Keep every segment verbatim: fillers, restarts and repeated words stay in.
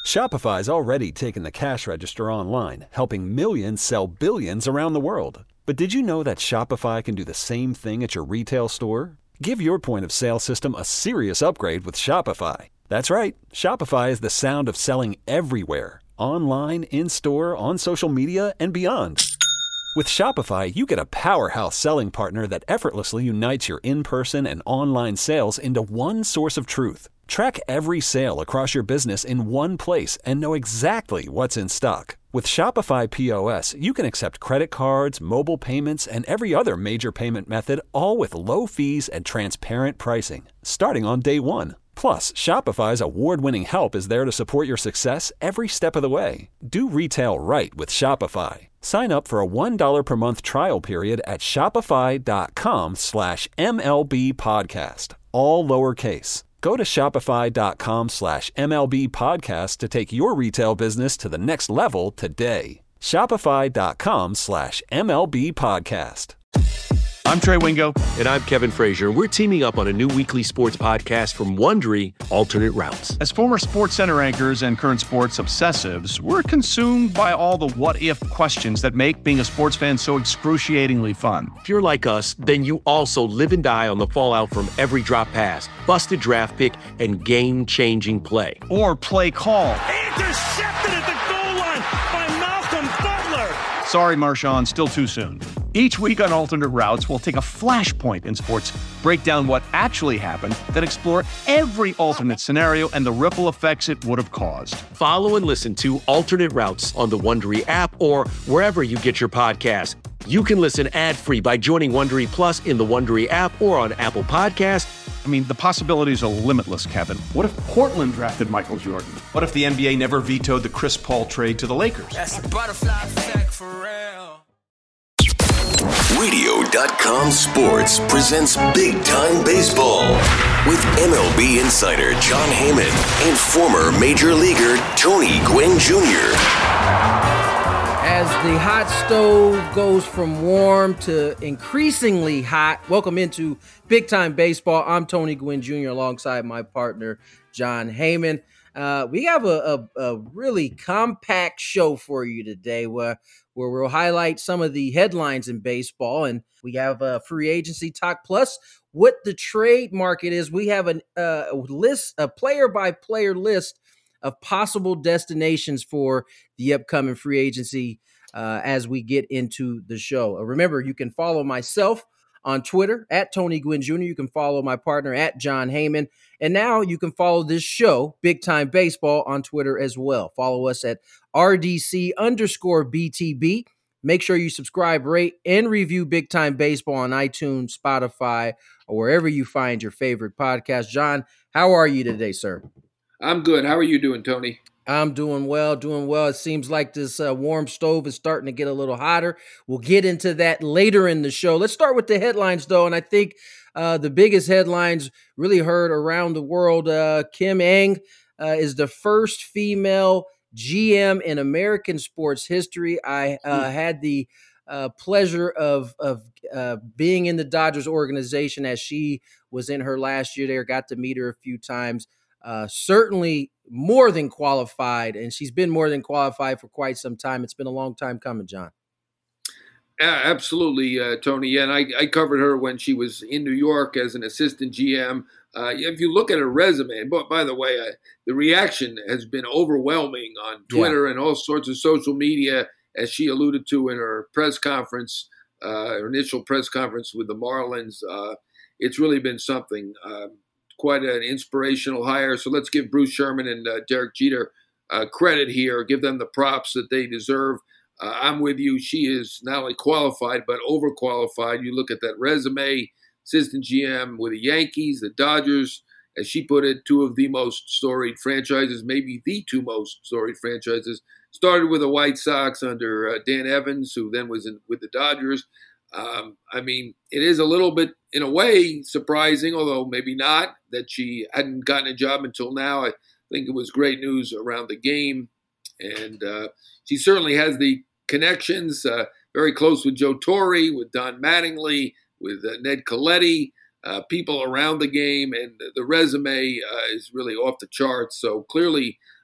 Shopify's already taken the cash register online, helping millions sell billions around the world. But did you know that Shopify can do the same thing at your retail store? Give your point of sale system a serious upgrade with Shopify. That's right. Shopify is the sound of selling everywhere. Online, in-store, on social media, and beyond. With Shopify, you get a powerhouse selling partner that effortlessly unites your in-person and online sales into one source of truth. Track every sale across your business in one place and know exactly what's in stock. With Shopify P O S, you can accept credit cards, mobile payments, and every other major payment method, all with low fees and transparent pricing, starting on day one. Plus, Shopify's award-winning help is there to support your success every step of the way. Do retail right with Shopify. Sign up for a one dollar per month trial period at shopify.com slash MLB podcast, all lowercase. Go to shopify.com slash MLB podcast to take your retail business to the next level today. Shopify.com slash MLB podcast. I'm Trey Wingo. And I'm Kevin Frazier. We're teaming up on a new weekly sports podcast from Wondery, Alternate Routes. As former Sports Center anchors and current sports obsessives, we're consumed by all the what-if questions that make being a sports fan so excruciatingly fun. If you're like us, then you also live and die on the fallout from every drop pass, busted draft pick, and game-changing play. Or play call. Intercepted at the goal line by Malcolm Butler. Sorry, Marshawn, still too soon. Each week on Alternate Routes, we'll take a flashpoint in sports, break down what actually happened, then explore every alternate scenario and the ripple effects it would have caused. Follow and listen to Alternate Routes on the Wondery app or wherever you get your podcasts. You can listen ad-free by joining Wondery Plus in the Wondery app or on Apple Podcasts. I mean, the possibilities are limitless, Kevin. What if Portland drafted Michael Jordan? What if the N B A never vetoed the Chris Paul trade to the Lakers? That's the butterfly effect for real. Radio dot com Sports presents Big Time Baseball with M L B insider Jon Heyman and former major leaguer Tony Gwynn Junior As the hot stove goes from warm to increasingly hot, welcome into Big Time Baseball. I'm Tony Gwynn Junior alongside my partner, Jon Heyman. Uh, we have a, a, a really compact show for you today where, where we'll highlight some of the headlines in baseball, and we have a free agency talk, plus what the trade market is. We have a, a list, a player-by-player list of possible destinations for the upcoming free agency uh, as we get into the show. Uh, remember, you can follow myself on Twitter at Tony Gwynn Junior You can follow my partner at Jon Heyman. And now you can follow this show, Big Time Baseball, on Twitter as well. Follow us at R D C underscore B T B. Make sure you subscribe, rate, and review Big Time Baseball on iTunes, Spotify, or wherever you find your favorite podcast. Jon, how are you today, sir? I'm good. How are you doing, Tony? I'm doing well, doing well. It seems like this uh, warm stove is starting to get a little hotter. We'll get into that later in the show. Let's start with the headlines, though, and I think uh, the biggest headlines really heard around the world. Uh, Kim Ng uh, is the first female G M in American sports history. I uh, had the uh, pleasure of of uh, being in the Dodgers organization as she was in her last year there, got to meet her a few times. Uh, certainly more than qualified, and she's been more than qualified for quite some time. It's been a long time coming, Jon. Yeah, absolutely, uh, Tony. Yeah, and I, I covered her when she was in New York as an assistant G M. Uh, if you look at her resume, but by the way, uh, the reaction has been overwhelming on Twitter yeah. and all sorts of social media, as she alluded to in her press conference, uh, her initial press conference with the Marlins. Uh, it's really been something. Um, Quite an inspirational hire. So let's give Bruce Sherman and uh, Derek Jeter uh, credit here, give them the props that they deserve. Uh, I'm with you. She is not only qualified, but overqualified. You look at that resume, assistant G M with the Yankees, the Dodgers, as she put it, two of the most storied franchises, maybe the two most storied franchises. Started with the White Sox under uh, Dan Evans, who then was in, with the Dodgers. Um, I mean, it is a little bit, in a way, surprising, although maybe not, that she hadn't gotten a job until now. I think it was great news around the game. And uh, she certainly has the connections, uh, very close with Joe Torre, with Don Mattingly, with uh, Ned Colletti, uh, people around the game. And the resume uh, is really off the charts. So clearly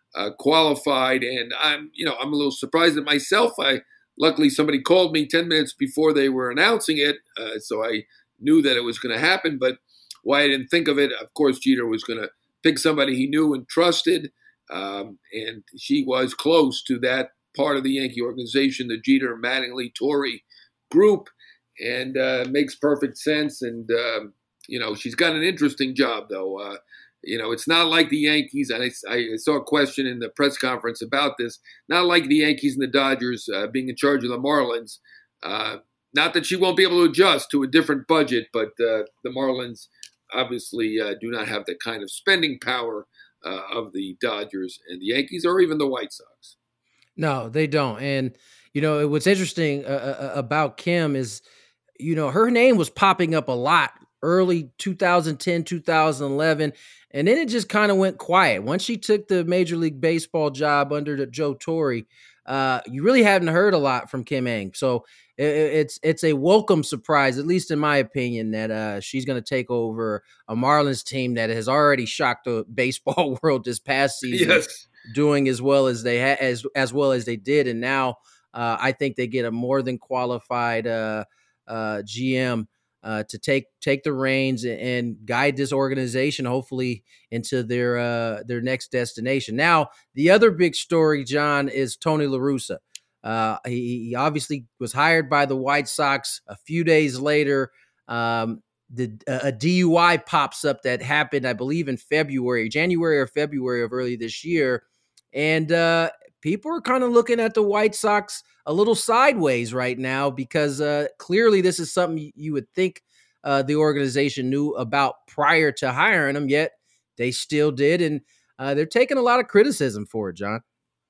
uh, qualified. And I'm, you know, I'm a little surprised at myself. I luckily somebody called me ten minutes before they were announcing it, uh, so I knew that it was going to happen. But why I didn't think of it, of course, Jeter was going to pick somebody he knew and trusted, um, and she was close to that part of the Yankee organization, the Jeter, Mattingly, Torre group, and uh, makes perfect sense. And uh, you know, she's got an interesting job, though. Uh, you know, it's not like the Yankees. And I, I saw a question in the press conference about this. Not like the Yankees and the Dodgers uh, being in charge of the Marlins. Uh, not that she won't be able to adjust to a different budget, but uh, the Marlins obviously uh, do not have the kind of spending power uh, of the Dodgers and the Yankees, or even the White Sox. No, they don't. And, you know, what's interesting uh, about Kim is, you know, her name was popping up a lot early two thousand ten, two thousand eleven, and then it just kind of went quiet. Once she took the Major League Baseball job under the Joe Torre, uh, you really hadn't heard a lot from Kim Ng. So it, it's it's a welcome surprise, at least in my opinion, that uh, she's going to take over a Marlins team that has already shocked the baseball world this past season, yes. doing as well as they ha- as as well as they did, and now uh, I think they get a more than qualified uh, uh, G M uh, to take take the reins and, and guide this organization, hopefully into their uh, their next destination. Now, the other big story, John, is Tony La Russa. Uh, he, he obviously was hired by the White Sox. A few days later, um, the a D U I pops up that happened, I believe, in February, January or February of early this year. And uh, people are kind of looking at the White Sox a little sideways right now because uh, clearly this is something you would think uh, the organization knew about prior to hiring him, yet they still did. And uh, they're taking a lot of criticism for it, John.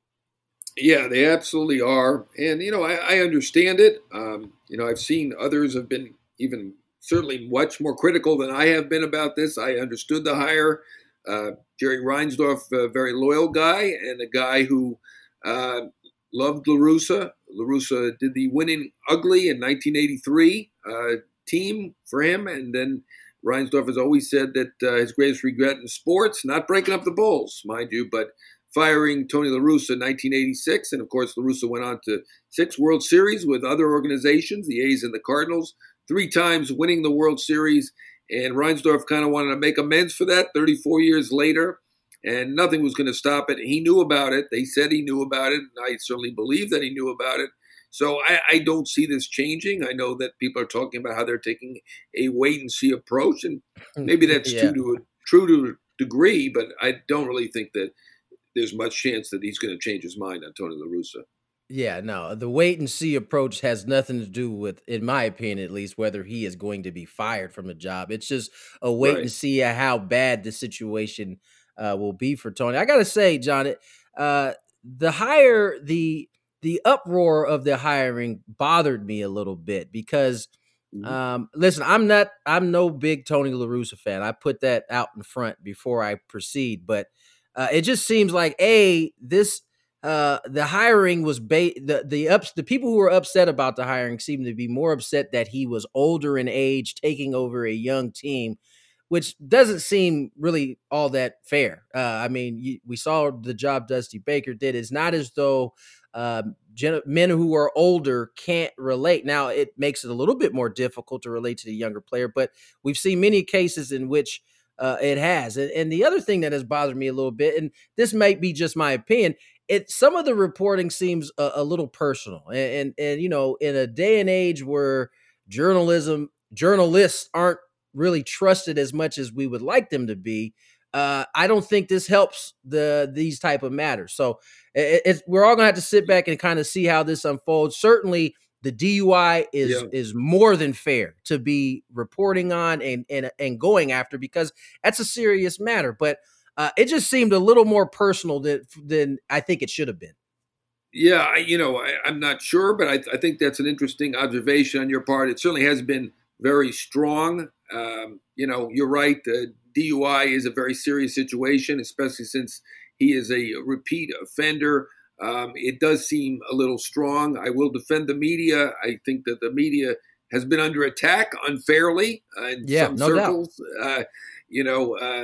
Yeah, they absolutely are. And, you know, I, I understand it. Um, you know, I've seen others have been even certainly much more critical than I have been about this. I understood the hire. Uh, Jerry Reinsdorf, a very loyal guy and a guy who uh, loved La Russa. La Russa did the winning ugly in nineteen eighty-three uh, team for him. And then Reinsdorf has always said that uh, his greatest regret in sports, not breaking up the Bulls, mind you, but firing Tony La Russa in nineteen eighty-six. And, of course, La Russa went on to six World Series with other organizations, the A's and the Cardinals, three times winning the World Series. And Reinsdorf kind of wanted to make amends for that thirty-four years later, and nothing was going to stop it. He knew about it. They said he knew about it, and I certainly believe that he knew about it. So I, I don't see this changing. I know that people are talking about how they're taking a wait-and-see approach, and maybe that's yeah. true to a, true to a degree, but I don't really think that there's much chance that he's going to change his mind on Tony La Russa. Yeah, no, the wait and see approach has nothing to do with, in my opinion, at least, whether he is going to be fired from a job. It's just a wait Right. and see how bad the situation uh, will be for Tony. I got to say, John, it, uh, the hire, the the uproar of the hiring bothered me a little bit because, Mhm. um, listen, I'm not, I'm no big Tony La Russa fan. I put that out in front before I proceed, but uh, it just seems like, A, this, Uh, the hiring was ba- the the ups the people who were upset about the hiring seemed to be more upset that he was older in age, taking over a young team, which doesn't seem really all that fair. Uh, I mean, you, we saw the job Dusty Baker did. It's not as though um, gen- men who are older can't relate. Now, it makes it a little bit more difficult to relate to the younger player, but we've seen many cases in which uh, it has. And, and the other thing that has bothered me a little bit, and this might be just my opinion, it some of the reporting seems a, a little personal, and, and and you know, in a day and age where journalism journalists aren't really trusted as much as we would like them to be, uh, I don't think this helps the these type of matters. So it, it's we're all gonna have to sit back and kind of see how this unfolds. Certainly, the D U I is Yeah. is more than fair to be reporting on and and and going after, because that's a serious matter, but. Uh, it just seemed a little more personal than, than I think it should have been. Yeah, I, you know, I, I'm not sure, but I, I think that's an interesting observation on your part. It certainly has been very strong. Um, you know, you're right. Uh, D U I is a very serious situation, especially since he is a repeat offender. Um, it does seem a little strong. I will defend the media. I think that the media has been under attack unfairly uh, in Yeah, some no circles. Uh, you know, uh,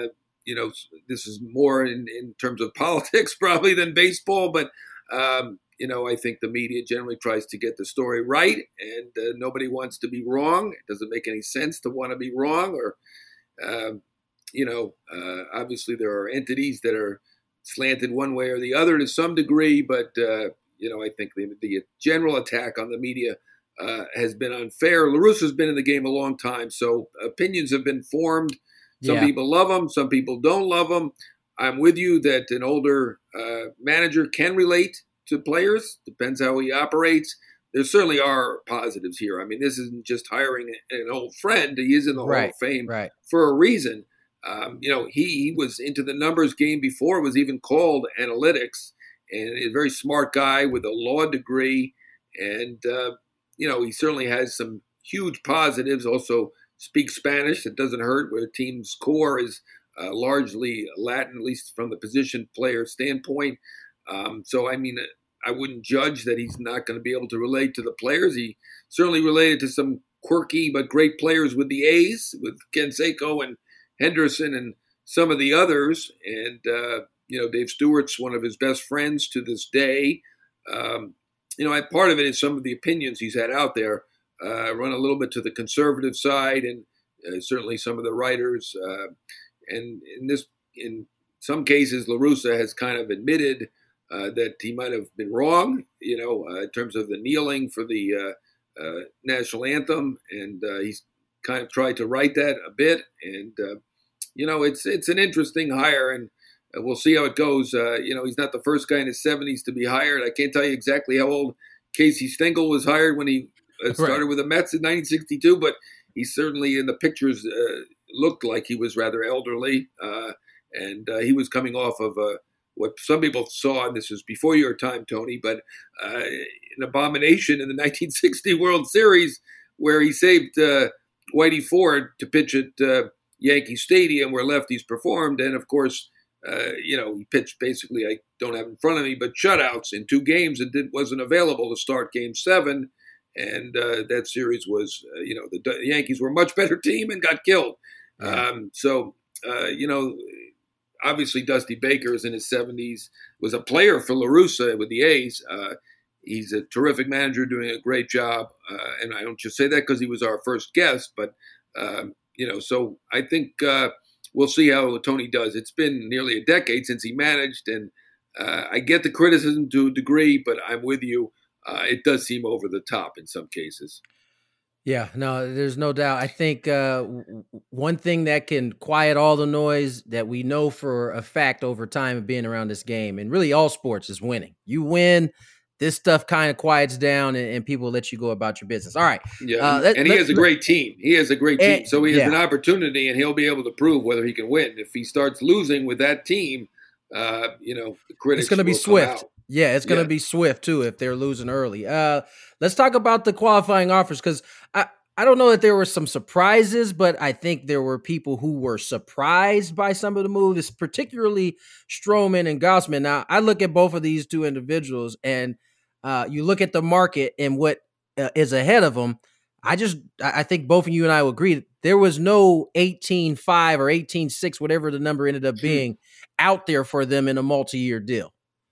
you know, this is more in, in terms of politics probably than baseball, but, um, you know, I think the media generally tries to get the story right, and uh, nobody wants to be wrong. It doesn't make any sense to want to be wrong, or, um, you know, uh, obviously there are entities that are slanted one way or the other to some degree, but, uh, you know, I think the, the general attack on the media uh, has been unfair. La Russa's been in the game a long time, so opinions have been formed. Some Yeah. people love him, some people don't love him. I'm with you that an older uh, manager can relate to players. Depends how he operates. There certainly are positives here. I mean, this isn't just hiring an old friend. He is in the Hall Right, of Fame right. for a reason. Um, you know, he, he was into the numbers game before it was even called analytics, and a very smart guy with a law degree. And, uh, you know, he certainly has some huge positives. Also speaks Spanish. It doesn't hurt, where the team's core is uh, largely Latin, at least from the position player standpoint. Um, so, I mean, I wouldn't judge that he's not going to be able to relate to the players. He certainly related to some quirky but great players with the A's, with Canseco and Henderson and some of the others. And, uh, you know, Dave Stewart's one of his best friends to this day. Um, you know, and part of it is some of the opinions he's had out there uh, run a little bit to the conservative side, and uh, certainly some of the writers. Uh, and in this, in some cases, La Russa has kind of admitted uh, that he might have been wrong, you know, uh, in terms of the kneeling for the uh, uh, national anthem, and uh, he's kind of tried to write that a bit. And uh, you know, it's it's an interesting hire, and we'll see how it goes. Uh, you know, he's not the first guy in his seventies to be hired. I can't tell you exactly how old Casey Stengel was hired when he uh, started right. with the Mets in nineteen sixty-two, but he certainly in the pictures uh, looked like he was rather elderly, uh, and uh, he was coming off of uh, what some people saw, and this was before your time, Tony, but uh, an abomination in the nineteen sixty World Series where he saved uh, Whitey Ford to pitch at uh, Yankee Stadium where lefties performed, and of course, Uh, you know, he pitched basically, I don't have in front of me, but shutouts in two games and did, wasn't available to start game seven. And uh, that series was, uh, you know, the, the Yankees were a much better team and got killed. Yeah. Um, so, uh, you know, obviously Dusty Baker is in his seventies, was a player for La Russa with the A's. Uh, he's a terrific manager doing a great job. Uh, and I don't just say that because he was our first guest, but, um, you know, so I think uh, – we'll see how Tony does. It's been nearly a decade since he managed, and uh, I get the criticism to a degree, but I'm with you. Uh, it does seem over the top in some cases. Yeah, no, there's no doubt. I think uh, w- one thing that can quiet all the noise that we know for a fact over time of being around this game, and really all sports, is winning. You win, this stuff kind of quiets down, and, and people let you go about your business. All right. Yeah, uh, let, and he let, has a great team. He has a great team. and, So he has yeah. an opportunity, and he'll be able to prove whether he can win. If he starts losing with that team, uh, you know, the critics It's going to be will swift. come out. Yeah, it's going to Yeah. be swift, too, if they're losing early. Uh, let's talk about the qualifying offers, because I, I don't know that there were some surprises, but I think there were people who were surprised by some of the moves, particularly Stroman and Gausman. Now, I look at both of these two individuals, and uh, you look at the market and what uh, is ahead of them. I just, I think both of you and I will agree there was no eighteen five or eighteen six, whatever the number ended up being, out there for them in a multi-year deal.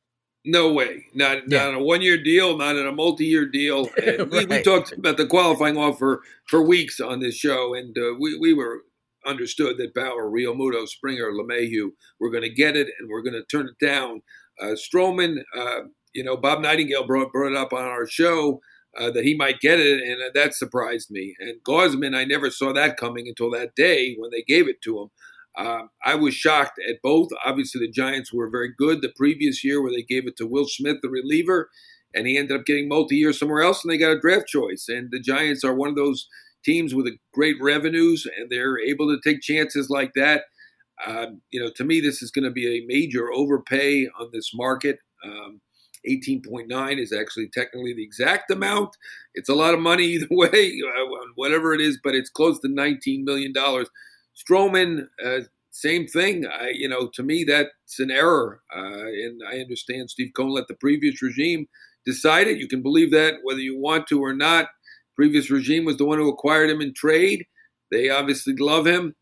No way. Not, Yeah. not on a one-year deal, not in a multi-year deal. And we, we Right. talked about the qualifying offer for weeks on this show, and uh, we, we were understood that Bauer, Real Muto, Springer, LeMahieu were going to get it, and we're going to turn it down. Uh, Stroman, uh, you know, Bob Nightingale brought, brought it up on our show uh, that he might get it, and uh, that surprised me. And Gausman, I never saw that coming until that day when they gave it to him. Um, I was shocked at both. Obviously, the Giants were very good the previous year where they gave it to Will Smith, the reliever, and he ended up getting multi-year somewhere else, and they got a draft choice. And the Giants are one of those teams with a great revenues, and they're able to take chances like that. Um, you know, to me, this is going to be a major overpay on this market. Um, eighteen point nine is actually technically the exact amount. It's a lot of money either way, uh, whatever it is, but it's close to nineteen million dollars. Stroman, uh, same thing. I, you know, to me, that's an error. Uh, and I understand Steve Cohen let the previous regime decide it. You can believe that whether you want to or not. Previous regime was the one who acquired him in trade. They obviously love him.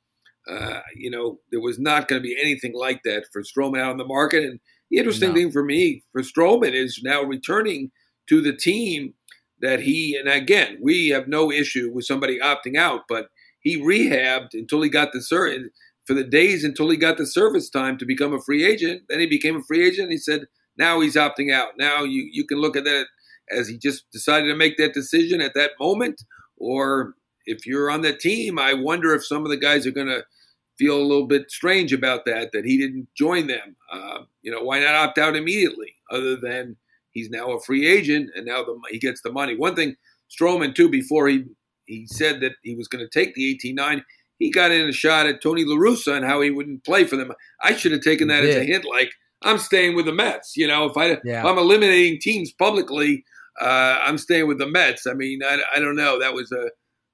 Uh, you know, there was not going to be anything like that for Stroman out on the market. And the interesting No. thing for me, for Stroman, is now returning to the team that he, and again, we have no issue with somebody opting out, but he rehabbed until he got the service, for the days until he got the service time to become a free agent. Then he became a free agent. And he said, now he's opting out. Now you, you can look at that as he just decided to make that decision at that moment. Or if you're on the team, I wonder if some of the guys are going to feel a little bit strange about that, that he didn't join them. Uh, you know, why not opt out immediately, other than he's now a free agent and now the, he gets the money. One thing, Stroman, too, before he, he said that he was going to take the eighteen nine, he got in a shot at Tony La Russa and how he wouldn't play for them. I should have taken that as a hint, like, I'm staying with the Mets. You know, if, I, yeah. if I'm eliminating teams publicly, uh, I'm staying with the Mets. I mean, I, I don't know. That was a,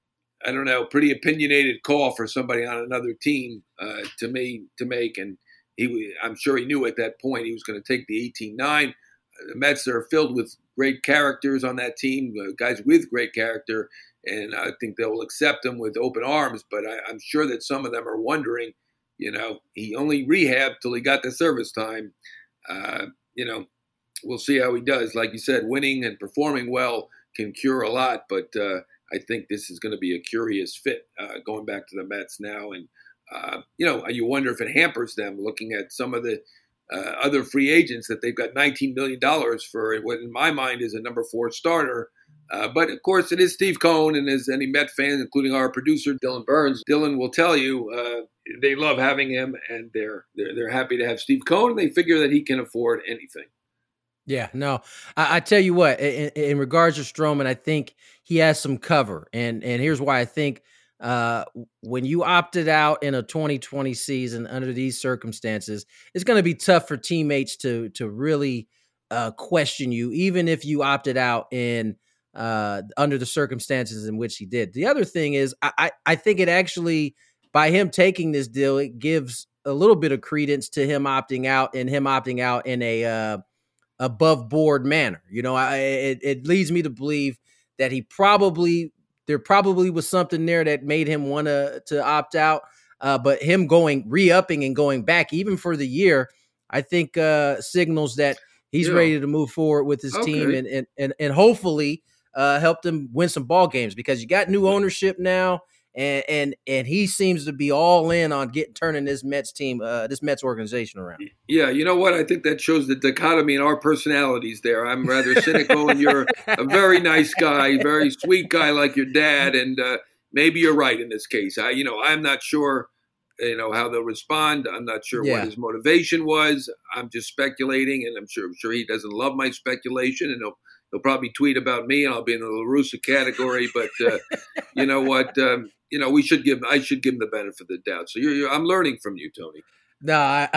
I don't know, pretty opinionated call for somebody on another team uh, to me to make. And he, I'm sure he knew at that point he was going to take the eighteen nine. The Mets are filled with great characters on that team, uh, guys with great character, and I think they'll accept him with open arms. But I, I'm sure that some of them are wondering, you know, he only rehabbed till he got the service time. Uh, you know, we'll see how he does. Like you said, winning and performing well can cure a lot, but uh, I think this is going to be a curious fit uh, going back to the Mets now. And, uh, you know, you wonder if it hampers them looking at some of the uh, other free agents that they've got nineteen million dollars for what in my mind is a number four starter. Uh, but, of course, it is Steve Cohen, and as any Met fan, including our producer, Dylan Burns, Dylan will tell you uh, they love having him, and they're, they're they're happy to have Steve Cohen, and they figure that he can afford anything. Yeah, no, I, I tell you what, in, in regards to Stroman, I think he has some cover. And and here's why I think uh, when you opted out in a twenty twenty season under these circumstances, it's going to be tough for teammates to to really uh, question you, even if you opted out in uh, under the circumstances in which he did. The other thing is, I, I, I think it actually, by him taking this deal, it gives a little bit of credence to him opting out and him opting out in a uh, above board manner. You know, I, it, it leads me to believe that he probably, there probably was something there that made him want to to opt out. Uh, but him going, re-upping and going back, even for the year, I think uh, signals that he's yeah. ready to move forward with his okay. team and, and, and, and hopefully uh, help them win some ball games, because you got new ownership now. And and and he seems to be all in on getting turning this Mets team, uh, this Mets organization around. Yeah, you know what? I think that shows the dichotomy in our personalities there. I'm rather cynical, and you're a very nice guy, very sweet guy like your dad. And uh, maybe you're right in this case. I, you know, I'm not sure, you know, how they'll respond. I'm not sure yeah. what his motivation was. I'm just speculating, and I'm sure, I'm sure he doesn't love my speculation, and he'll. He'll probably tweet about me, and I'll be in the La Russa category. But uh, you know what? Um, you know, we should give. I should give him the benefit of the doubt. So you're, you're I'm learning from you, Tony. No,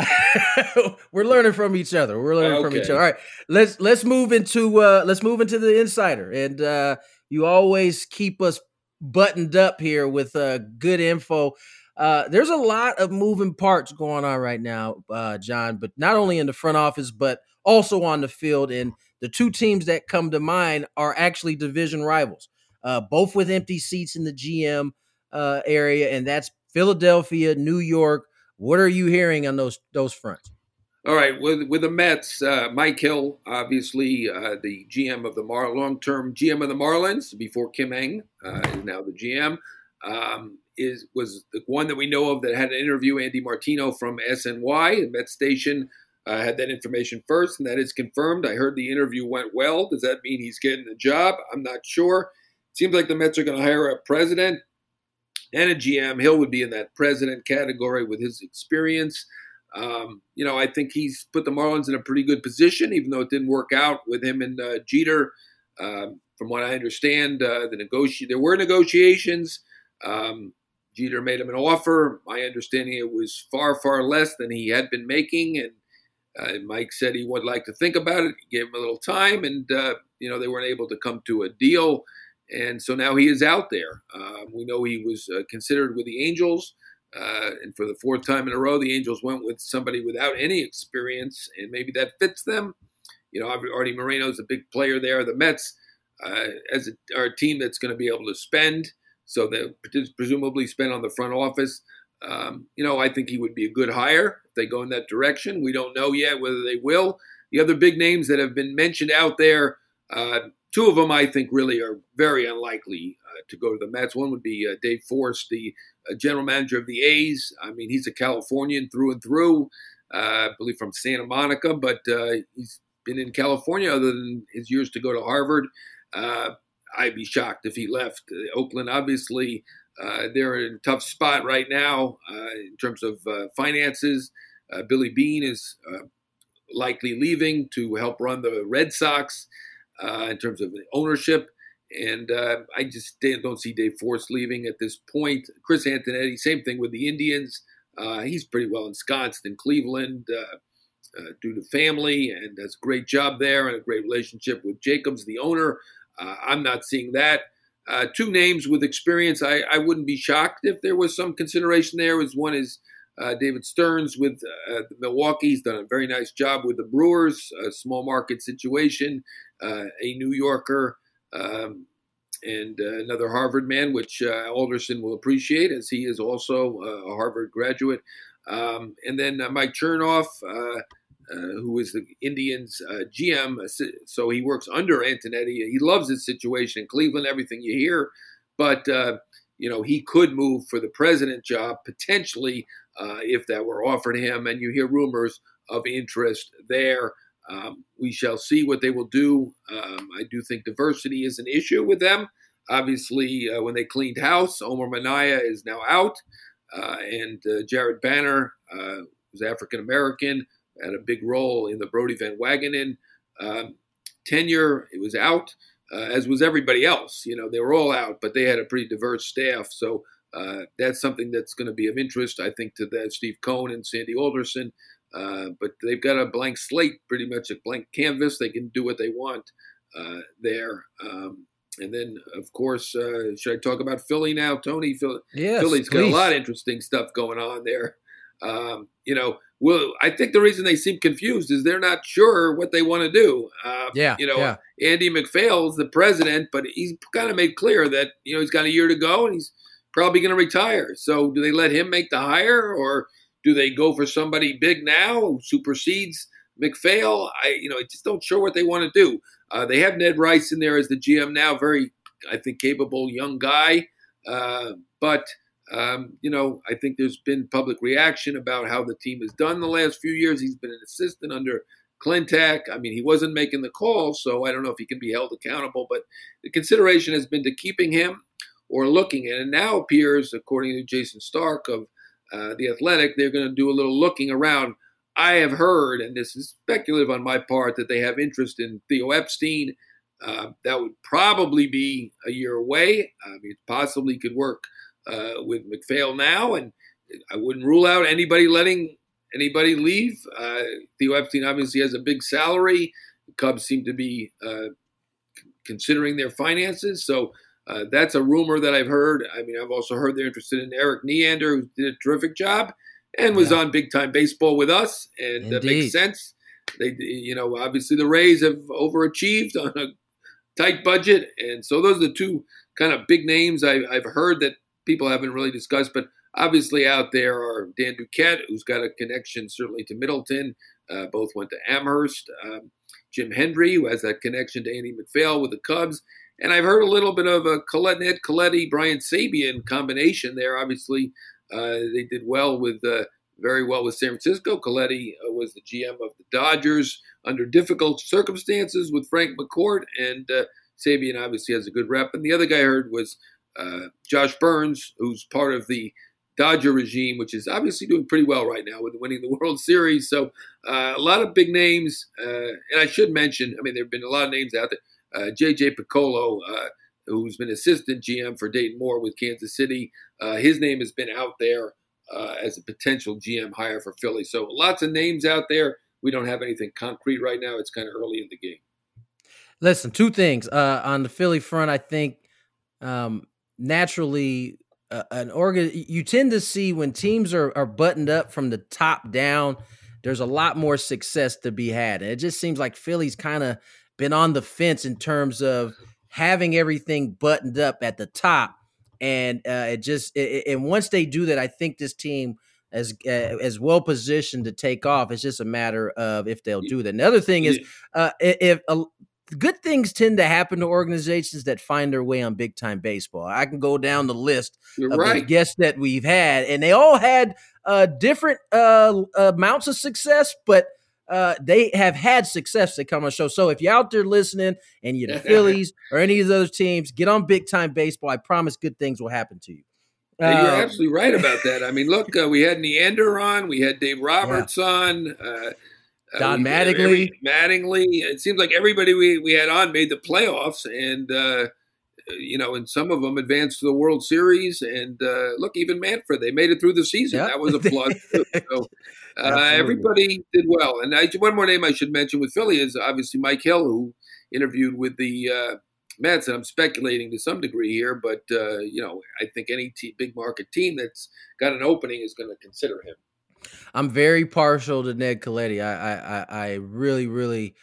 I, we're learning from each other. We're learning okay. from each other. All right, let's let's move into uh, let's move into the insider. And uh, you always keep us buttoned up here with uh, good info. Uh, there's a lot of moving parts going on right now, uh, John. But not only in the front office, but also on the field. And the two teams that come to mind are actually division rivals, uh, both with empty seats in the G M uh, area, and that's Philadelphia, New York. What are you hearing on those those fronts? All right, with with the Mets, uh, Mike Hill, obviously uh, the G M of the Mar long-term G M of the Marlins before Kim Ng uh, is now the G M. Um, is was the one that we know of that had an interview. Andy Martino from S N Y, the Met station. I uh, had that information first, and that is confirmed. I heard the interview went well. Does that mean he's getting the job? I'm not sure. It seems like the Mets are going to hire a president and a G M. Hill would be in that president category with his experience. Um, you know, I think he's put the Marlins in a pretty good position, even though it didn't work out with him and uh, Jeter. Um, from what I understand, uh, the negoti- there were negotiations. Um, Jeter made him an offer. My understanding, it was far, far less than he had been making, and Uh, Mike said he would like to think about it. He gave him a little time, and, uh, you know, they weren't able to come to a deal. And so now he is out there. Uh, we know he was uh, considered with the Angels. Uh, and for the fourth time in a row, the Angels went with somebody without any experience, and maybe that fits them. You know, Artie Moreno is a big player there. The Mets, uh, as a, are a team that's going to be able to spend, so they'll presumably spend on the front office. Um, you know, I think he would be a good hire if they go in that direction. We don't know yet whether they will. The other big names that have been mentioned out there, uh, two of them I think really are very unlikely uh, to go to the Mets. One would be uh, Dave Forst, the uh, general manager of the A's. I mean, he's a Californian through and through, uh, I believe from Santa Monica, but uh, he's been in California other than his years to go to Harvard. Uh, I'd be shocked if he left. Uh, Oakland, obviously, uh, they're in a tough spot right now uh, in terms of uh, finances. Uh, Billy Beane is uh, likely leaving to help run the Red Sox uh, in terms of ownership. And uh, I just don't see Dave Forst leaving at this point. Chris Antonetti, same thing with the Indians. Uh, he's pretty well ensconced in Cleveland uh, uh, due to family and does a great job there and a great relationship with Jacobs, the owner. Uh, I'm not seeing that. Uh, two names with experience. I, I wouldn't be shocked if there was some consideration there. As one is uh, David Stearns with uh, Milwaukee. He's done a very nice job with the Brewers, a small market situation, uh, a New Yorker, um, and uh, another Harvard man, which uh, Alderson will appreciate as he is also uh, a Harvard graduate. Um, and then uh, Mike Chernoff, uh, Uh, who is the Indians' uh, G M. So he works under Antonetti. He loves his situation in Cleveland, everything you hear. But, uh, you know, he could move for the president job potentially uh, if that were offered him. And you hear rumors of interest there. Um, we shall see what they will do. Um, I do think diversity is an issue with them. Obviously, uh, when they cleaned house, Omar Minaya is now out. Uh, and uh, Jared Banner, uh, who's African-American, had a big role in the Brodie Van Wagenen um, tenure. It was out, uh, as was everybody else. You know, they were all out, but they had a pretty diverse staff. So uh, that's something that's going to be of interest, I think, to the Steve Cohen and Sandy Alderson. Uh, but they've got a blank slate, pretty much a blank canvas. They can do what they want uh, there. Um, and then, of course, uh, should I talk about Philly now, Tony? Philly, yes, Philly's please. got a lot of interesting stuff going on there. Um, you know, well, I think the reason they seem confused is they're not sure what they want to do. Uh, yeah, you know, yeah. Andy McPhail is the president, but he's kind of made clear that, you know, he's got a year to go and he's probably going to retire. So do they let him make the hire, or do they go for somebody big now who supersedes McPhail? I, you know, I just don't sure what they want to do. Uh, they have Ned Rice in there as the G M now, very, I think, capable young guy. Uh, but Um, you know, I think there's been public reaction about how the team has done the last few years. He's been an assistant under Clintac. I mean, he wasn't making the calls, so I don't know if he can be held accountable. But the consideration has been to keeping him or looking at it. And now appears, according to Jason Stark of uh, The Athletic, they're going to do a little looking around. I have heard, and this is speculative on my part, that they have interest in Theo Epstein. Uh, that would probably be a year away. I mean, it possibly could work Uh, with McPhail now, and I wouldn't rule out anybody letting anybody leave. Uh, Theo Epstein obviously has a big salary. The Cubs seem to be uh, considering their finances, so uh, that's a rumor that I've heard. I mean, I've also heard they're interested in Eric Neander, who did a terrific job and was yeah. on Big Time Baseball with us, and that makes sense. They, you know, obviously the Rays have overachieved on a tight budget, and so those are the two kind of big names I, I've heard that people haven't really discussed, but obviously out there are Dan Duquette, who's got a connection certainly to Middleton. Uh, both went to Amherst. Um, Jim Hendry, who has that connection to Andy McPhail with the Cubs. And I've heard a little bit of a Colette, Ned Coletti, Brian Sabian combination there. Obviously, uh, they did well with uh, very well with San Francisco. Coletti uh, was the G M of the Dodgers under difficult circumstances with Frank McCourt, and uh, Sabian obviously has a good rep. And the other guy I heard was Uh, Josh Burns, who's part of the Dodger regime, which is obviously doing pretty well right now with winning the World Series. So uh, a lot of big names. Uh, and I should mention, I mean, there have been a lot of names out there. Uh, J J Piccolo, uh, who's been assistant G M for Dayton Moore with Kansas City. Uh, his name has been out there uh, as a potential G M hire for Philly. So lots of names out there. We don't have anything concrete right now. It's kind of early in the game. Listen, two things. Uh, on the Philly front, I think um, – naturally, uh, an organ you tend to see when teams are, are buttoned up from the top down, there's a lot more success to be had. And it just seems like Philly's kind of been on the fence in terms of having everything buttoned up at the top And uh, it just it, and once they do that, I think this team as uh, as well positioned to take off. It's just a matter of if they'll do that. And the other thing is, uh, if uh, good things tend to happen to organizations that find their way on Big Time Baseball. I can go down the list You're of right. the guests that we've had, and they all had uh, different uh, amounts of success, but uh, they have had success to come on the show. So if you're out there listening and you're the Phillies or any of those teams, get on Big Time Baseball. I promise good things will happen to you. And you're Um, absolutely right about that. I mean, look, uh, we had Neander on, we had Dave Roberts yeah. on, uh, Don uh, Mattingly. Every, Mattingly. It seems like everybody we, we had on made the playoffs, and uh, you know, and some of them advanced to the World Series. And uh, look, even Manfred, they made it through the season. Yep. That was a plus. So uh, everybody did well. And I, one more name I should mention with Philly is obviously Mike Hill, who interviewed with the uh, Mets. And I'm speculating to some degree here, but uh, you know, I think any te- big market team that's got an opening is going to consider him. I'm very partial to Ned Coletti. I I I really really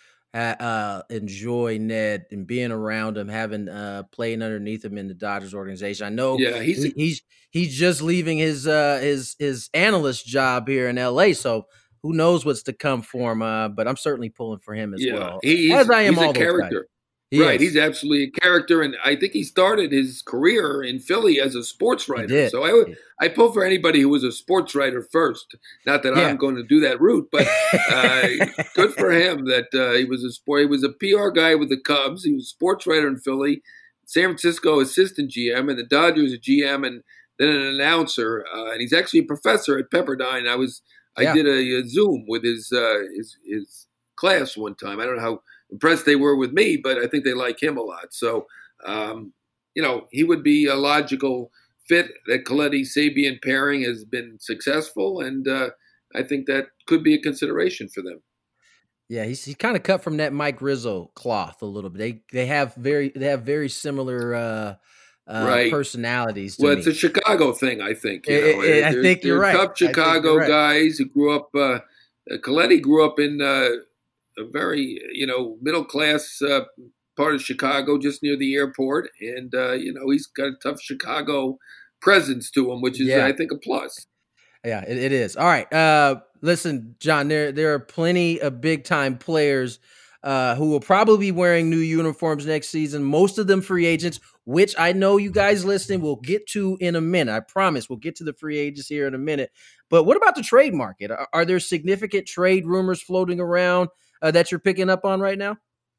uh, enjoy Ned and being around him, having uh, playing underneath him in the Dodgers organization. I know yeah, he's he, he's he's just leaving his uh, his his analyst job here in L A. So who knows what's to come for him? Uh, but I'm certainly pulling for him as yeah, well. He's, as I am he's all a those character. guys. He right, is. he's absolutely a character, and I think he started his career in Philly as a sports writer. So I would, I pull for anybody who was a sports writer first. Not that yeah. I'm going to do that route, but uh, good for him that uh, he was a sport. He was a P R guy with the Cubs. He was a sports writer in Philly, San Francisco assistant G M, and the Dodgers a G M, and then an announcer. Uh, and he's actually a professor at Pepperdine. I was, I yeah. did a, a Zoom with his, uh, his his class one time. I don't know how impressed they were with me, but I think they like him a lot. So, um, you know, he would be a logical fit. That Coletti-Sabean pairing has been successful, and uh, I think that could be a consideration for them. Yeah, he's he's kind of cut from that Mike Rizzo cloth a little bit. They they have very they have very similar uh, uh, right. personalities. To well, me. it's a Chicago thing, I think. You it, know, it, I think you're right. Tough Chicago right. guys who grew up. Uh, Coletti grew up in. Uh, a very, you know, middle-class uh, part of Chicago, just near the airport. And, uh, you know, he's got a tough Chicago presence to him, which is, yeah. I think, a plus. Yeah, it, it is. All right. Uh, listen, John, there, there are plenty of big-time players uh, who will probably be wearing new uniforms next season, most of them free agents, which I know you guys listening will get to in a minute. I promise we'll get to the free agents here in a minute. But what about the trade market? Are, are there significant trade rumors floating around Uh, that you're picking up on right now?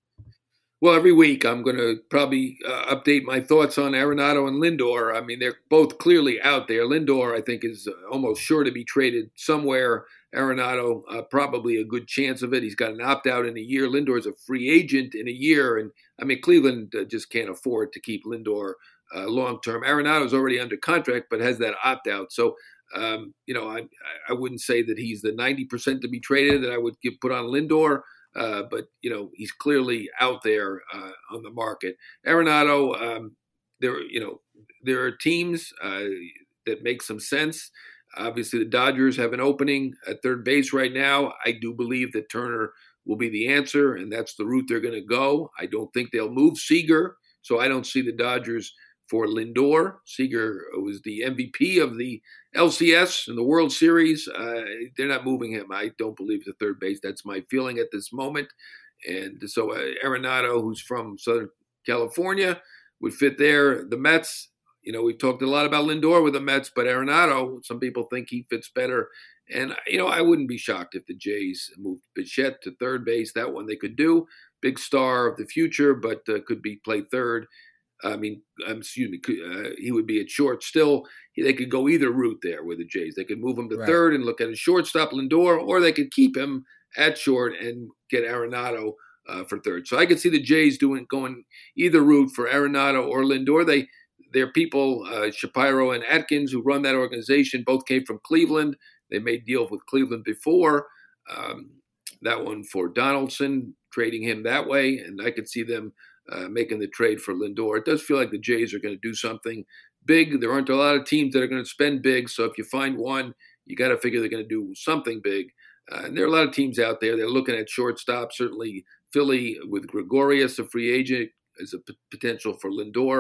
Well, every week I'm going to probably uh, update my thoughts on Arenado and Lindor. I mean, they're both clearly out there. Lindor, I think, is almost sure to be traded somewhere. Arenado, uh, probably a good chance of it. He's got an opt-out in a year. Lindor is a free agent in a year. And, I mean, Cleveland uh, just can't afford to keep Lindor uh, long-term. Arenado is already under contract but has that opt-out. So, Um, you know, I I wouldn't say that he's the ninety percent to be traded that I would give, put on Lindor, uh, but, you know, he's clearly out there uh, on the market. Arenado, um, there, you know, there are teams uh, that make some sense. Obviously, the Dodgers have an opening at third base right now. I do believe that Turner will be the answer, and that's the route they're going to go. I don't think they'll move Seager, so I don't see the Dodgers for Lindor. Seager was the M V P of the L C S in the World Series. Uh, they're not moving him. I don't believe the third base. That's my feeling at this moment. And so uh, Arenado, who's from Southern California, would fit there. The Mets, you know, we've talked a lot about Lindor with the Mets, but Arenado, some people think he fits better. And, you know, I wouldn't be shocked if the Jays moved Bichette to third base. That one they could do. Big star of the future, but uh, could be play third. I mean, um, excuse me, uh, he would be at short still. They could go either route there with the Jays. They could move him to right. third and look at a shortstop, Lindor, or they could keep him at short and get Arenado uh, for third. So I could see the Jays doing going either route for Arenado or Lindor. They, their people, uh, Shapiro and Atkins, who run that organization, both came from Cleveland. They made deals with Cleveland before. Um, that one for Donaldson, trading him that way, and I could see them Uh, making the trade for Lindor. It does feel like the Jays are going to do something big. There aren't a lot of teams that are going to spend big, so if you find one, you got to figure they're going to do something big. Uh, and there are a lot of teams out there. They're looking at shortstop. Certainly Philly with Gregorius, a free agent, as a p- potential for Lindor.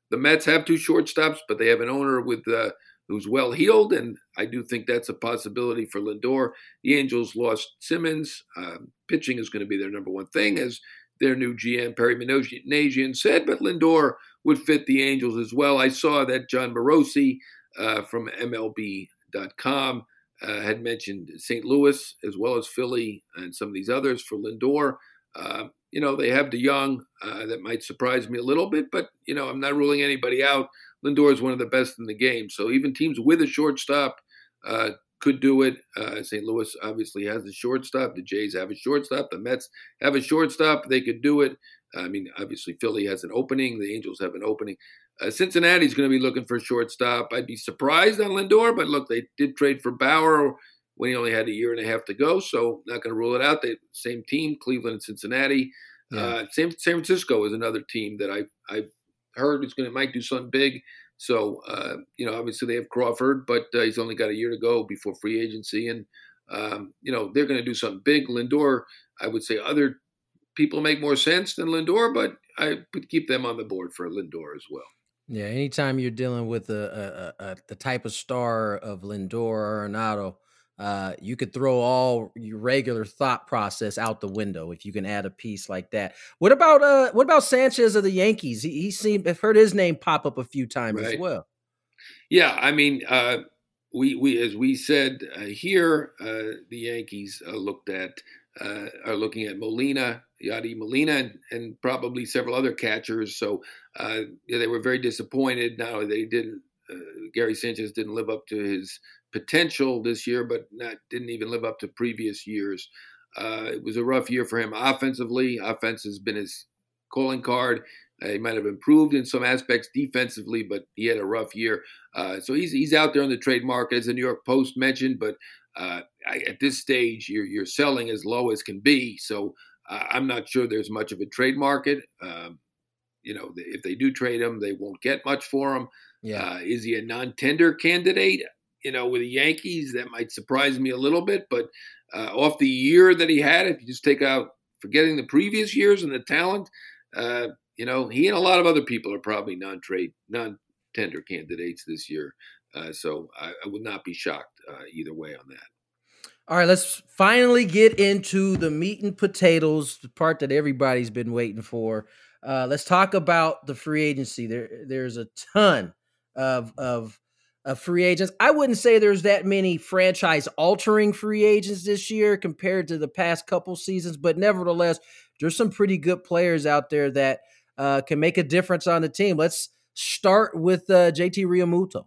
the Mets have two shortstops, but they have an owner with uh, who's well heeled, and I do think that's a possibility for Lindor. The Angels lost Simmons. Um, pitching is going to be their number one thing, as their new G M Perry Minasian said, but Lindor would fit the Angels as well. I saw that John Morosi uh, from M L B dot com uh, had mentioned Saint Louis as well as Philly and some of these others for Lindor. Uh, you know, they have the young. Uh, that might surprise me a little bit, but, you know, I'm not ruling anybody out. Lindor is one of the best in the game. So even teams with a shortstop uh, could do it. Uh, Saint Louis obviously has a shortstop. The Jays have a shortstop. The Mets have a shortstop. They could do it. I mean, obviously Philly has an opening. The Angels have an opening. Uh, Cincinnati's going to be looking for a shortstop. I'd be surprised on Lindor, but look, they did trade for Bauer when he only had a year and a half to go, so not going to rule it out. They same team, Cleveland and Cincinnati. Yeah. Uh, San, San Francisco is another team that I I've heard is going to might do something big. So uh, you know, obviously they have Crawford, but uh, he's only got a year to go before free agency, and um, you know they're going to do something big. Lindor, I would say other people make more sense than Lindor, but I would keep them on the board for Lindor as well. Yeah, anytime you're dealing with a, a, a, a the type of star of Lindor or Arenado, uh, you could throw all your regular thought process out the window if you can add a piece like that. What about uh, what about Sanchez of the Yankees? He, he seemed I've heard his name pop up a few times right. as well. Yeah, I mean, uh, we we as we said uh, here, uh, the Yankees uh, looked at uh, are looking at Molina, Yadi Molina, and, and probably several other catchers. So uh, yeah, they were very disappointed. Now they didn't. Uh, Gary Sanchez didn't live up to his potential this year, but not didn't even live up to previous years. Uh, it was a rough year for him offensively. Offense has been his calling card. Uh, he might have improved in some aspects defensively, but he had a rough year. Uh, so he's he's out there on the trade market, as the New York Post mentioned. But uh, I, at this stage, you're you're selling as low as can be. So uh, I'm not sure there's much of a trade market. Um, you know, if they do trade him, they won't get much for him. Yeah. Uh, is he a non-tender candidate? You know, with the Yankees, that might surprise me a little bit. But uh, off the year that he had, if you just take out, forgetting the previous years and the talent, uh, you know, he and a lot of other people are probably non-trade, non-tender candidates this year. Uh, so I, I would not be shocked uh, either way on that. All right, let's finally get into the meat and potatoes, the part that everybody's been waiting for. Uh, let's talk about the free agency. There, there's a ton of of of free agents. I wouldn't say there's that many franchise-altering free agents this year compared to the past couple seasons, but nevertheless, there's some pretty good players out there that uh, can make a difference on the team. Let's start with uh, J T Realmuto.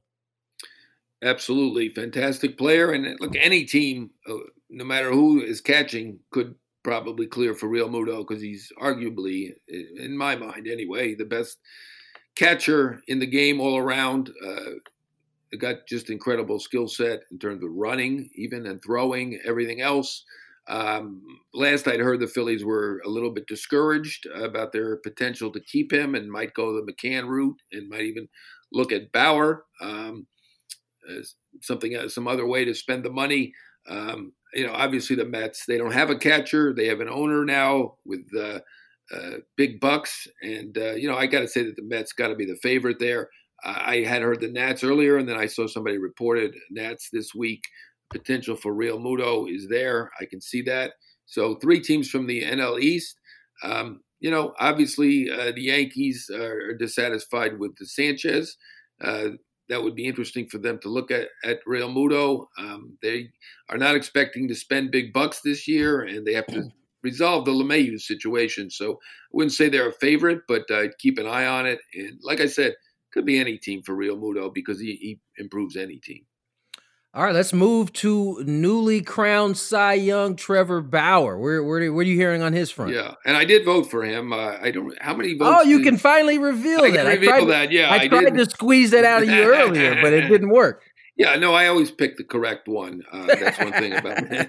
Absolutely. Fantastic player. And look, any team, uh, no matter who is catching, could probably clear for Realmuto because he's arguably, in my mind anyway, the best catcher in the game all around. Uh, got just incredible skill set in terms of running even and throwing, everything else. Um, last I'd heard the Phillies were a little bit discouraged about their potential to keep him and might go the McCann route and might even look at Bauer. Um, as something, some other way to spend the money. Um, you know, obviously the Mets, they don't have a catcher. They have an owner now with uh, uh, big bucks. And, uh, you know, I got to say that the Mets got to be the favorite there. Uh, I had heard the Nats earlier, and then I saw somebody reported Nats this week. Potential for Realmuto is there. I can see that. So three teams from the N L East. Um, you know, obviously uh, the Yankees are dissatisfied with the Sanchez. Uh, That would be interesting for them to look at, at Realmuto. Um, they are not expecting to spend big bucks this year, and they have to resolve the LeMahieu situation. So I wouldn't say they're a favorite, but uh, keep an eye on it. And like I said, could be any team for Realmuto because he, he improves any team. All right, let's move to newly crowned Cy Young Trevor Bauer. Where, where, where are you hearing on his front? Yeah, and I did vote for him. Uh, I don't. How many votes? Oh, you did, can finally reveal I that. Can reveal I tried, that. Yeah, I, I tried did. to squeeze that out of you earlier, but it didn't work. Yeah, no, I always pick the correct one. Uh, that's one thing about me.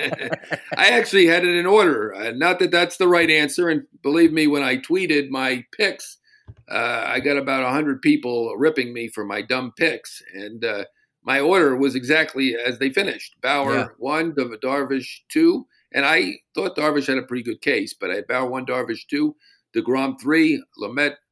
I actually had it in order. Uh, not that that's the right answer. And believe me, when I tweeted my picks, uh, I got about one hundred people ripping me for my dumb picks. And uh, my order was exactly as they finished. Bauer yeah. one, Darvish two. And I thought Darvish had a pretty good case, but I had Bauer one, Darvish two, DeGrom three, Lamet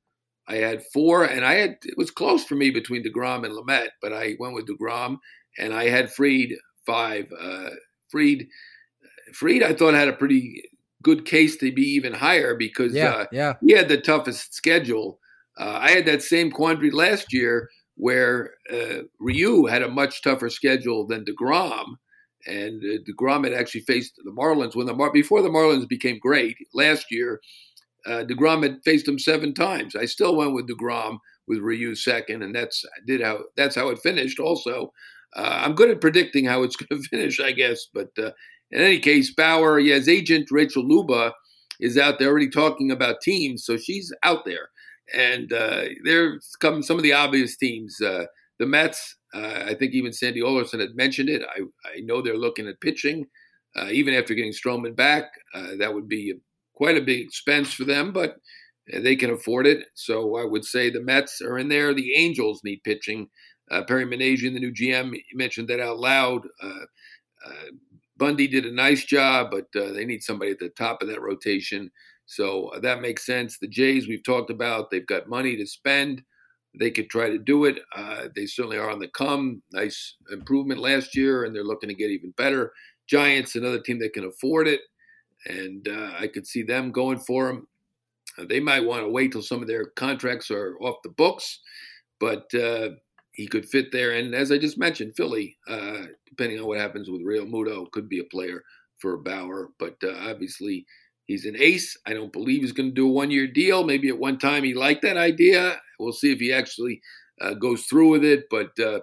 I had four, and I had it was close for me between DeGrom and Lamet, but I went with DeGrom, and I had Fried five. Uh, Fried, Fried, I thought had a pretty good case to be even higher because yeah, uh, yeah. he had the toughest schedule. Uh, I had that same quandary last year where uh, Ryu had a much tougher schedule than DeGrom, and uh, DeGrom had actually faced the Marlins when the Mar- before the Marlins became great last year. Uh, DeGrom had faced him seven times. I still went with DeGrom with Ryu second, and that's did how that's how it finished. Also, uh, I'm good at predicting how it's going to finish, I guess. But uh, in any case, Bauer, yeah, his agent Rachel Luba is out there already talking about teams, so she's out there, and uh, there come some of the obvious teams. Uh, the Mets, uh, I think even Sandy Alderson had mentioned it. I I know they're looking at pitching, uh, even after getting Stroman back. Uh, that would be a quite a big expense for them, but they can afford it. So I would say the Mets are in there. The Angels need pitching. Uh, Perry Minasian, the new G M, mentioned that out loud. Uh, uh, Bundy did a nice job, but uh, they need somebody at the top of that rotation. So uh, that makes sense. The Jays we've talked about. They've got money to spend. They could try to do it. Uh, they certainly are on the come. Nice improvement last year, and they're looking to get even better. Giants, another team that can afford it. And uh, I could see them going for him. Uh, they might want to wait till some of their contracts are off the books, but uh, he could fit there. And as I just mentioned, Philly, uh, depending on what happens with Real Muto, could be a player for Bauer. But uh, obviously, he's an ace. I don't believe he's going to do a one-year deal. Maybe at one time he liked that idea. We'll see if he actually uh, goes through with it. But uh,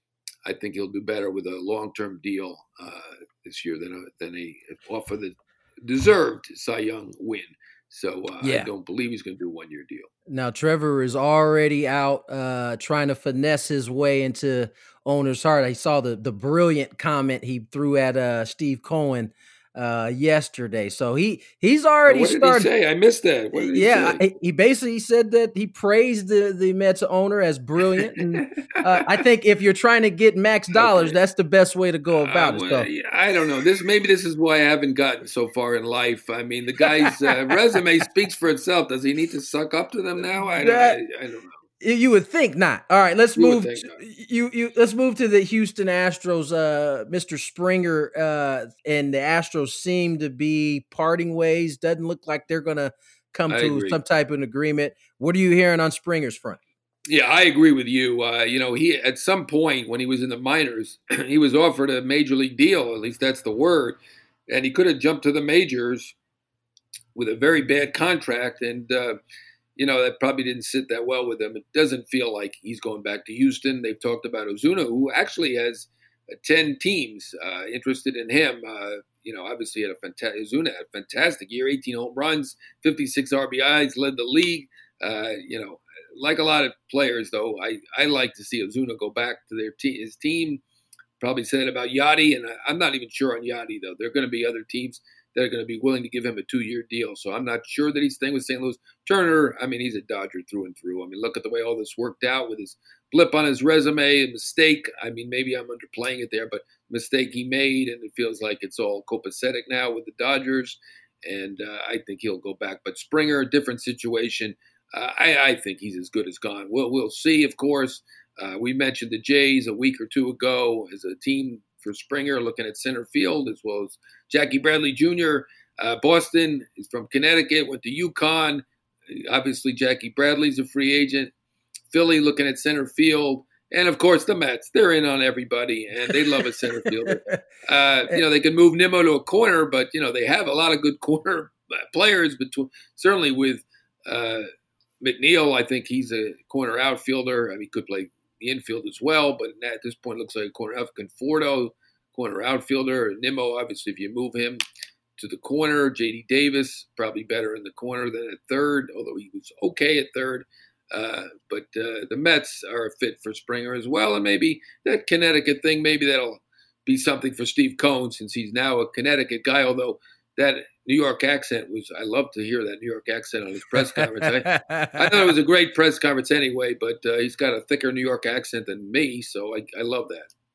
I think he'll do better with a long-term deal uh, this year than a, than a offer that deserved Cy Young win. So uh, yeah. I don't believe he's going to do a one-year deal. Now, Trevor is already out uh, trying to finesse his way into owner's heart. I saw the the brilliant comment he threw at uh, Steve Cohen uh, yesterday. So he he's already what did started. He say? I missed that. What did he yeah, say? he basically said that he praised the, the Mets owner as brilliant. And uh, I think if you're trying to get max dollars, okay. that's the best way to go about uh, it. So. I don't know. This maybe this is why I haven't gotten so far in life. I mean, the guy's uh, resume speaks for itself. Does he need to suck up to them now? I, that, don't, I, I don't know. You would think not. All right, let's you move. To, you you let's move to the Houston Astros. Uh, Mister Springer uh, and the Astros seem to be parting ways. Doesn't look like they're going to come I to agree. some type of an agreement. What are you hearing on Springer's front? Yeah, I agree with you. Uh, you know, he at some point when he was in the minors, he was offered a major league deal. At least that's the word, and he could have jumped to the majors with a very bad contract and. Uh, You know, that probably didn't sit that well with him. It doesn't feel like he's going back to Houston. They've talked about Ozuna, who actually has uh, ten teams uh, interested in him. Uh, you know, obviously had a fantastic Ozuna had a fantastic year, eighteen home runs, fifty-six R B Is, led the league. Uh, you know, like a lot of players, though, I, I like to see Ozuna go back to their te- his team. Probably said about Yachty, and I, I'm not even sure on Yachty, though. There are going to be other teams that are going to be willing to give him a two-year deal. So I'm not sure that he's staying with Saint Louis. Turner, I mean, he's a Dodger through and through. I mean, look at the way all this worked out with his blip on his resume, a mistake. I mean, maybe I'm underplaying it there, but mistake he made, and it feels like it's all copacetic now with the Dodgers, and uh, I think he'll go back. But Springer, different situation. Uh, I, I think he's as good as gone. We'll, we'll see, of course. Uh, we mentioned the Jays a week or two ago as a team for Springer, looking at center field, as well as Jackie Bradley Junior Uh, Boston is from Connecticut, went to UConn. Obviously, Jackie Bradley's a free agent. Philly looking at center field. And, of course, the Mets. They're in on everybody, and they love a center fielder. Uh, you know, they can move Nimmo to a corner, but, you know, they have a lot of good corner players, between, certainly with uh, McNeil. I think he's a corner outfielder. I mean, he could play the infield as well, but at this point looks like a corner outfielder. Conforto, corner outfielder. Nimmo, obviously, if you move him to the corner. J D Davis, probably better in the corner than at third, although he was okay at third. Uh, but uh, the Mets are a fit for Springer as well, and maybe that Connecticut thing, maybe that'll be something for Steve Cohen since he's now a Connecticut guy, although that New York accent was, I love to hear that New York accent on his press conference. I, I thought it was a great press conference anyway, but uh, he's got a thicker New York accent than me, so I, I love that.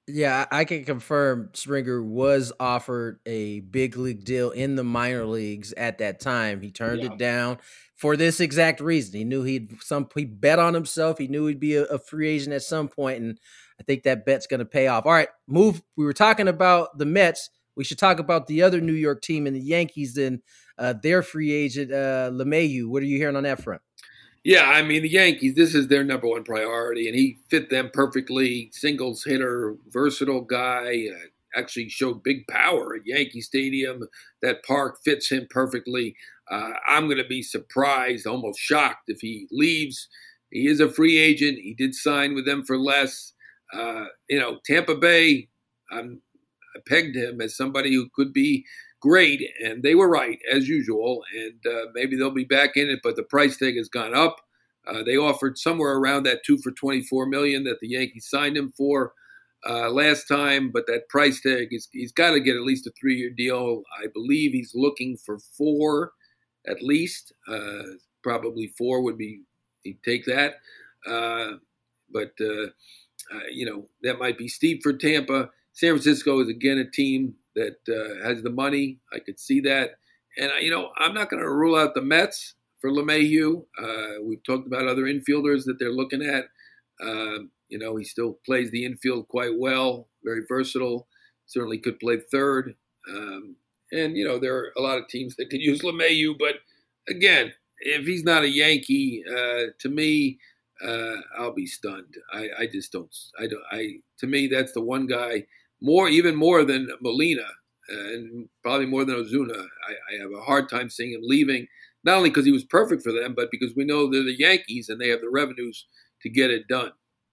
Yeah, I can confirm Springer was offered a big league deal in the minor leagues at that time. He turned Yeah. it down for this exact reason. He knew he'd some he bet on himself. He knew he'd be a, a free agent at some point, and I think that bet's going to pay off. All right, move. We were talking about the Mets. We should talk about the other New York team and the Yankees and uh, their free agent uh, LeMahieu. What are you hearing on that front? Yeah, I mean, the Yankees, this is their number one priority, and he fit them perfectly. Singles hitter, versatile guy, uh, actually showed big power at Yankee Stadium. That park fits him perfectly. Uh, I'm going to be surprised, almost shocked, if he leaves. He is a free agent. He did sign with them for less. Uh, you know, Tampa Bay, I'm, I pegged him as somebody who could be great, and they were right, as usual, and uh, maybe they'll be back in it, but the price tag has gone up. Uh, they offered somewhere around that two for twenty-four million dollars that the Yankees signed him for uh, last time, but that price tag, is, he's got to get at least a three-year deal. I believe he's looking for four at least. Uh, probably four would be, he'd take that. Uh, but, uh, uh, you know, that might be steep for Tampa. San Francisco is, again, a team that uh, has the money. I could see that. And, you know, I'm not going to rule out the Mets for LeMahieu. Uh, we've talked about other infielders that they're looking at. Uh, you know, he still plays the infield quite well, very versatile, certainly could play third. Um, and, you know, there are a lot of teams that could use LeMahieu. But, again, if he's not a Yankee, uh, to me, uh, I'll be stunned. I, I just don't – I don't. I to me, that's the one guy – more, even more than Molina, uh, and probably more than Ozuna. I, I have a hard time seeing him leaving, not only because he was perfect for them, but because we know they're the Yankees and they have the revenues to get it done.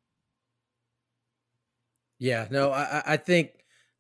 Yeah, no, I, I think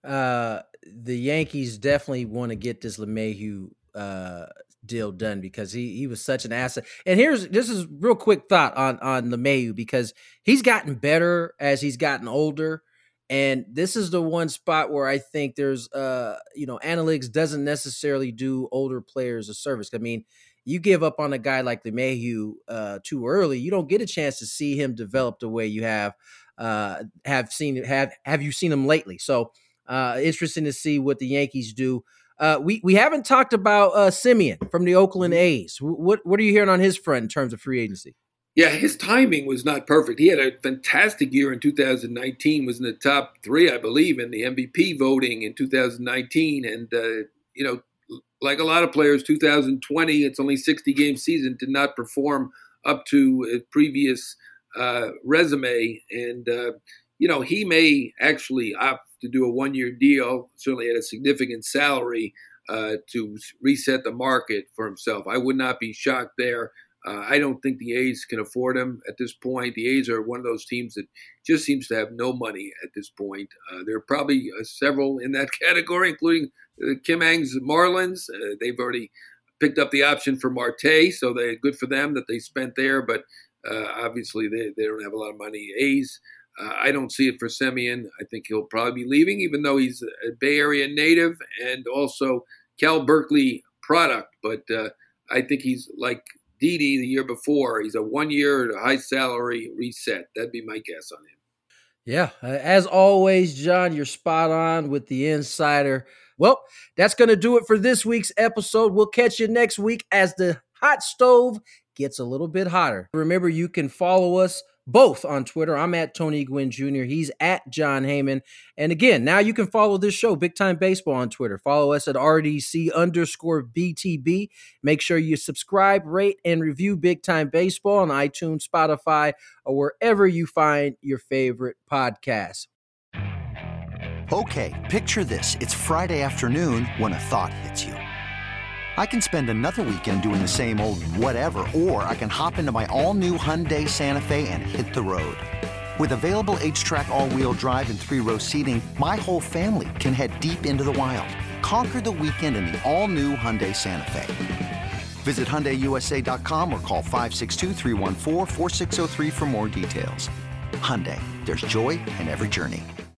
uh, the Yankees definitely want to get this LeMahieu uh, deal done because he he was such an asset. And here's this is real quick thought on on LeMahieu because he's gotten better as he's gotten older. And this is the one spot where I think there's, uh, you know, analytics doesn't necessarily do older players a service. I mean, you give up on a guy like LeMahieu uh, too early, you don't get a chance to see him develop the way you have uh, have seen have have you seen him lately. So uh, interesting to see what the Yankees do. Uh, we we haven't talked about uh, Semien from the Oakland A's. What what are you hearing on his front in terms of free agency? Yeah, his timing was not perfect. He had a fantastic year in two thousand nineteen, was in the top three, I believe, in the M V P voting in two thousand nineteen. And, uh, you know, like a lot of players, two thousand twenty, it's only sixty-game season, did not perform up to a previous uh, resume. And, uh, you know, he may actually opt to do a one-year deal, certainly at a significant salary uh, to reset the market for himself. I would not be shocked there. Uh, I don't think the A's can afford him at this point. The A's are one of those teams that just seems to have no money at this point. Uh, there are probably uh, several in that category, including uh, Kim Ng's Marlins. Uh, they've already picked up the option for Marte, so they're good for them that they spent there. But uh, obviously, they, they don't have a lot of money. A's, uh, I don't see it for Semien. I think he'll probably be leaving, even though he's a Bay Area native and also Cal Berkeley product. But uh, I think he's like Didi the year before. He's a one-year high salary reset. That'd be my guess on him. Yeah, uh, as always, John, you're spot on with the insider. Well, that's going to do it for this week's episode. We'll catch you next week as the hot stove gets a little bit hotter. Remember, you can follow us both on Twitter. I'm at Tony Gwynn Junior He's at John Heyman. And again, now you can follow this show, Big Time Baseball, on Twitter. Follow us at R D C underscore B T B. Make sure you subscribe, rate, and review Big Time Baseball on iTunes, Spotify, or wherever you find your favorite podcasts. Okay, picture this. It's Friday afternoon when a thought hits you. I can spend another weekend doing the same old whatever, or I can hop into my all-new Hyundai Santa Fe and hit the road. With available H-Track all-wheel drive and three-row seating, my whole family can head deep into the wild. Conquer the weekend in the all-new Hyundai Santa Fe. Visit Hyundai U S A dot com or call five six two, three one four, four six zero three for more details. Hyundai, there's joy in every journey.